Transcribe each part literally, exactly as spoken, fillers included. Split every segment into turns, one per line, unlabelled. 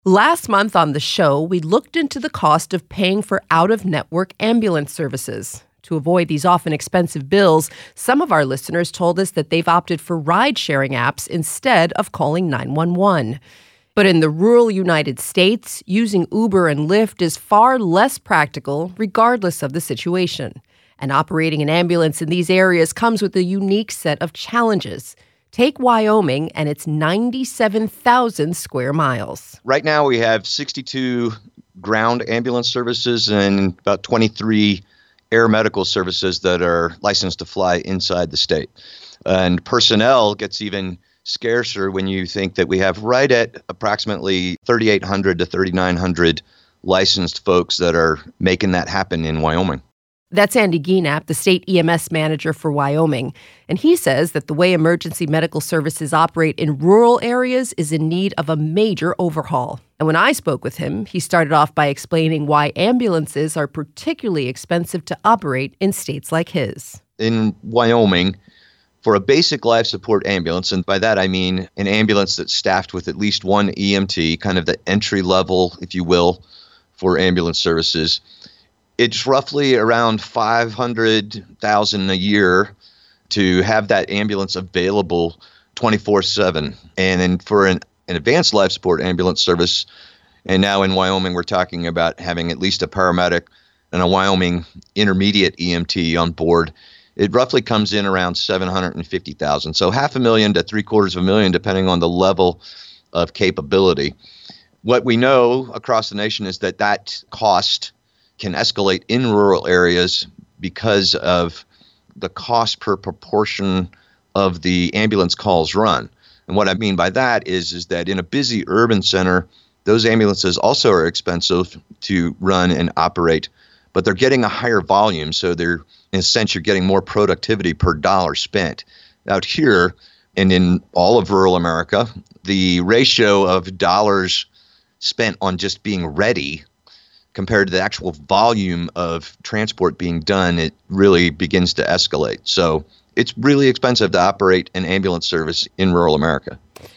Last month on the show, we looked into the cost of paying for out-of-network ambulance services. To avoid these often expensive bills, some of our listeners told us that they've opted for ride-sharing apps instead of calling nine one one. But in the rural United States, using Uber and Lyft is far less practical regardless of the situation. And operating an ambulance in these areas comes with a unique set of challenges. Take Wyoming and its ninety-seven thousand square miles.
Right now we have sixty-two ground ambulance services and about twenty-three air medical services that are licensed to fly inside the state. And personnel gets even scarcer when you think that we have right at approximately thirty-eight hundred to thirty-nine hundred licensed folks that are making that happen in Wyoming.
That's Andy Gienap, the state E M S manager for Wyoming. And he says that the way emergency medical services operate in rural areas is in need of a major overhaul. And when I spoke with him, he started off by explaining why ambulances are particularly expensive to operate in states like his.
In Wyoming, for a basic life support ambulance, and by that I mean an ambulance that's staffed with at least one E M T, kind of the entry level, if you will, for ambulance services, it's roughly around five hundred thousand dollars a year to have that ambulance available twenty-four seven. And then for an, an advanced life support ambulance service, and now in Wyoming we're talking about having at least a paramedic and a Wyoming intermediate E M T on board, it roughly comes in around seven hundred fifty thousand dollars. So half a million to three quarters of a million, depending on the level of capability. What we know across the nation is that that cost can escalate in rural areas because of the cost per proportion of the ambulance calls run. And what I mean by that is, is that in a busy urban center, those ambulances also are expensive to run and operate, but they're getting a higher volume. So they're, in a sense, you're getting more productivity per dollar spent. Out here and in all of rural America, the ratio of dollars spent on just being ready compared to the actual volume of transport being done, it really begins to escalate. So it's really expensive to operate an ambulance service in rural America.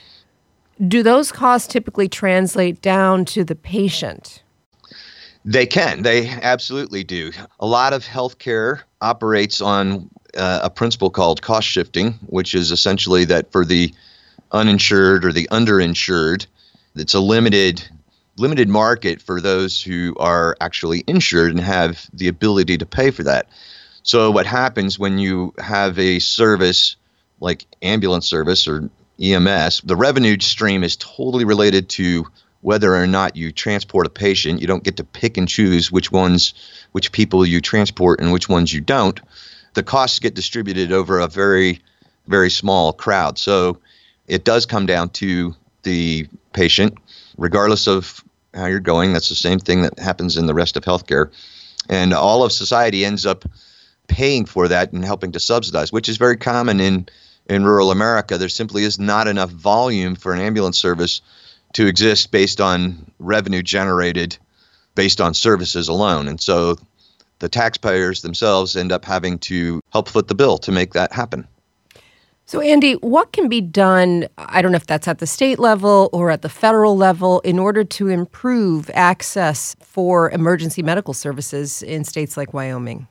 Do those costs typically translate down to the patient?
They can. They absolutely do. A lot of healthcare operates on uh, a principle called cost shifting, which is essentially that for the uninsured or the underinsured, it's a limited limited market for those who are actually insured and have the ability to pay for that. So what happens when you have a service like ambulance service or E M S, the revenue stream is totally related to whether or not you transport a patient. You don't get to pick and choose which ones, which people you transport and which ones you don't. The costs get distributed over a very, very small crowd. So it does come down to the patient, regardless of how you're going. That's the same thing that happens in the rest of healthcare. And all of society ends up paying for that and helping to subsidize, which is very common in, in rural America. There simply is not enough volume for an ambulance service to exist based on revenue generated based on services alone. And so the taxpayers themselves end up having to help foot the bill to make that happen.
So, Andy, what can be done, I don't know if that's at the state level or at the federal level, in order to improve access for emergency medical services in states like Wyoming?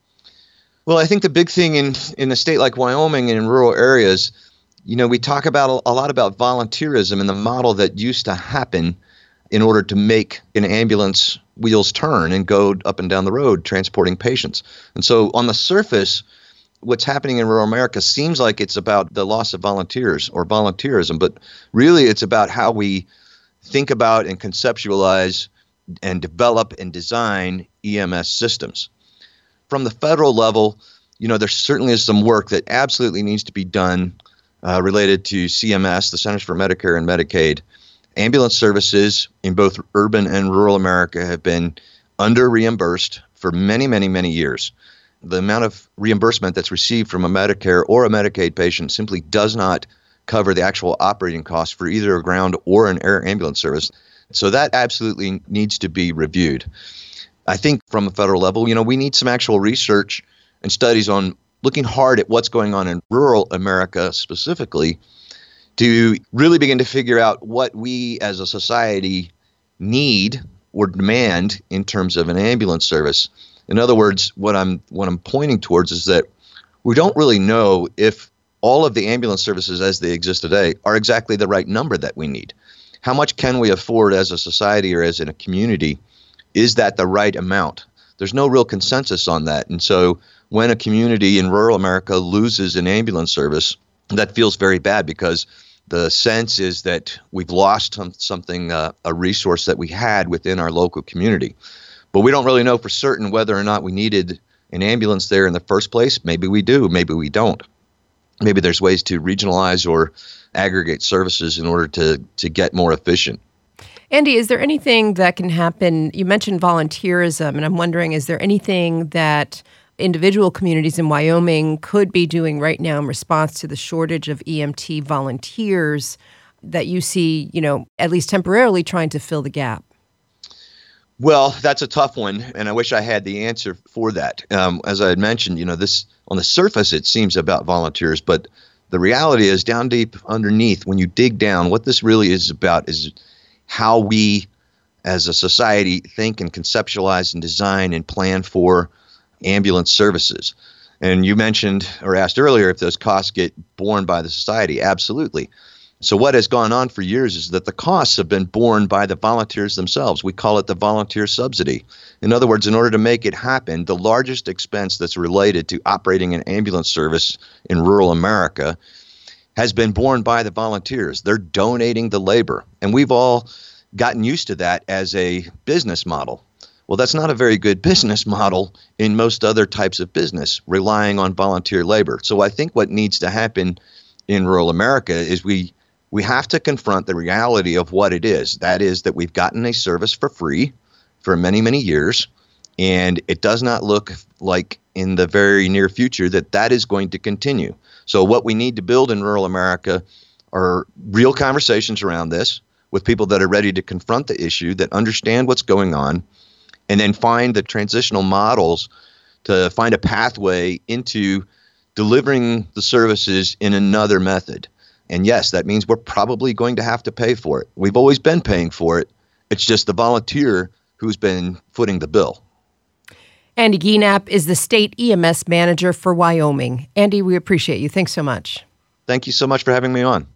Well, I think the big thing in, in a state like Wyoming and in rural areas, you know, we talk about a lot about volunteerism and the model that used to happen in order to make an ambulance wheels turn and go up and down the road transporting patients. And so on the surface, what's happening in rural America seems like it's about the loss of volunteers or volunteerism, but really it's about how we think about and conceptualize and develop and design E M S systems. From the federal level, you know, there certainly is some work that absolutely needs to be done uh, related to C M S, the Centers for Medicare and Medicaid. Ambulance services in both urban and rural America have been under-reimbursed for many, many, many years. The amount of reimbursement that's received from a Medicare or a Medicaid patient simply does not cover the actual operating costs for either a ground or an air ambulance service. So that absolutely needs to be reviewed. I think from a federal level, you know, we need some actual research and studies on looking hard at what's going on in rural America specifically to really begin to figure out what we as a society need or demand in terms of an ambulance service. In other words, what I'm what I'm pointing towards is that we don't really know if all of the ambulance services as they exist today are exactly the right number that we need. How much can we afford as a society or as in a community? Is that the right amount? There's no real consensus on that. And so when a community in rural America loses an ambulance service, that feels very bad because the sense is that we've lost something, uh, a resource that we had within our local community. But we don't really know for certain whether or not we needed an ambulance there in the first place. Maybe we do, maybe we don't. Maybe there's ways to regionalize or aggregate services in order to, to get more efficient.
Andy, is there anything that can happen? You mentioned volunteerism, and I'm wondering, is there anything that individual communities in Wyoming could be doing right now in response to the shortage of E M T volunteers that you see, you know, at least temporarily trying to fill the gap?
Well, that's a tough one, and I wish I had the answer for that. Um, as I had mentioned, you know, this on the surface it seems about volunteers, but the reality is down deep underneath, when you dig down, what this really is about is how we as a society think and conceptualize and design and plan for ambulance services. And you mentioned or asked earlier if those costs get borne by the society. Absolutely. So what has gone on for years is that the costs have been borne by the volunteers themselves. We call it the volunteer subsidy. In other words, in order to make it happen, the largest expense that's related to operating an ambulance service in rural America has been borne by the volunteers. They're donating the labor. And we've all gotten used to that as a business model. Well, that's not a very good business model in most other types of business, relying on volunteer labor. So I think what needs to happen in rural America is we we have to confront the reality of what it is. That is that we've gotten a service for free for many, many years, and it does not look like in the very near future that that is going to continue. So what we need to build in rural America are real conversations around this with people that are ready to confront the issue, that understand what's going on, and then find the transitional models to find a pathway into delivering the services in another method. And yes, that means we're probably going to have to pay for it. We've always been paying for it. It's just the volunteer who's been footing the bill.
Andy Gienap is the state E M S manager for Wyoming. Andy, we appreciate you. Thanks so much.
Thank you so much for having me on.